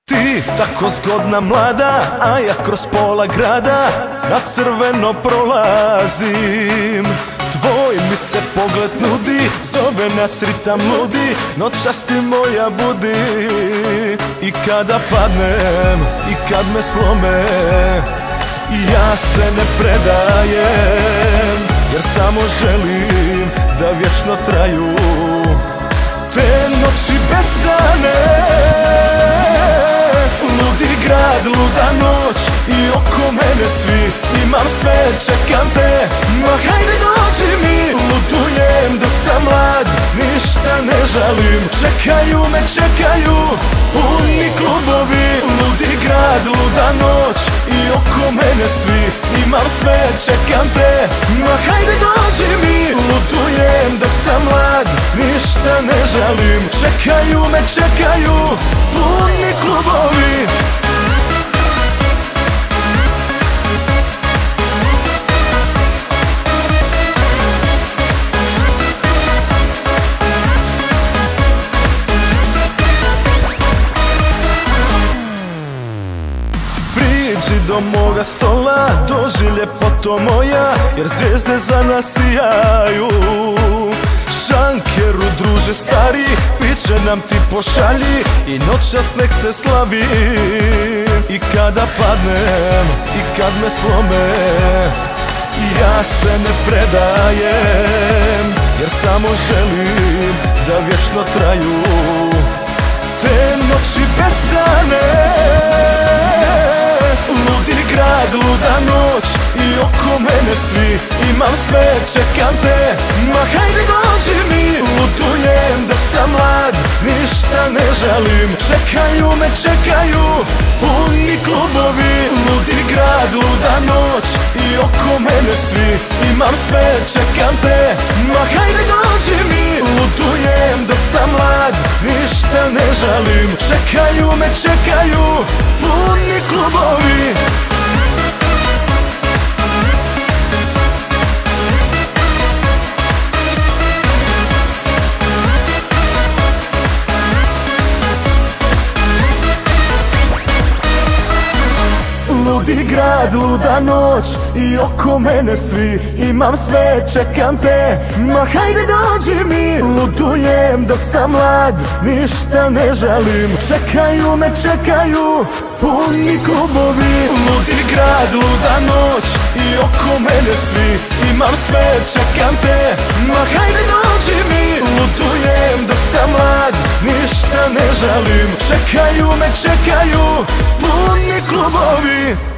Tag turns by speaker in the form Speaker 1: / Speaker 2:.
Speaker 1: Ti tako zgodna mlada, a ja kroz pola grada na crveno prolazim. Tvoj mi se pogled nudi, zove nas ritam ludi, noćas ti moja budi. I kada padnem, i kad me slome, ja se ne predajem, jer samo želim da vječno traju te noći besane. Ludi grad, luda noć i oko mene svi, imam sve, čekam te, ma hajde dođi mi. Ludujem dok sam mlad, ništa ne žalim, čekaju me, čekaju puni klubovi. Ludi grad, luda noć i oko mene svi, imam sve, čekam te, ma hajde dođi mi. Ludujem dok sam mlad, ništa ne žalim, čekaju me, čekaju puni klubovi. Priđi do moga stola, dođi ljepoto moja, jer zvijezde za nas sijaju. Šankeru druže stari, piće nam ti pošalji i noćas nek se slavi. I kada padnem, i kad me slome, ja se ne predajem, jer samo želim da vječno traju te noći besane. Ludi grad, luda noć i oko mene svi, imam sve, čekam te, ma hajde dođi mi. Ludujem dok sam mlad, ništa ne žalim, čekaju me, čekaju puni klubovi. Ludi grad, luda noć i oko mene svi, imam sve, čekam te, ma hajde dođi mi. Ludujem dok sam mlad, ništa ne žalim, čekaju me, čekaju puni klubovi. Ludi grad, luda noć i oko mene svi, imam sve, čekam te, ma hajde dođi mi. Ludujem dok sam mlad, ništa ne žalim, čekaju me, čekaju puni klubovi. Ludi grad, luda noć i oko mene svi, imam sve, čekam te, ma hajde dođi mi. Ludujem dok sam mlad, ništa ne žalim, čekaju me, čekaju puni klubovi.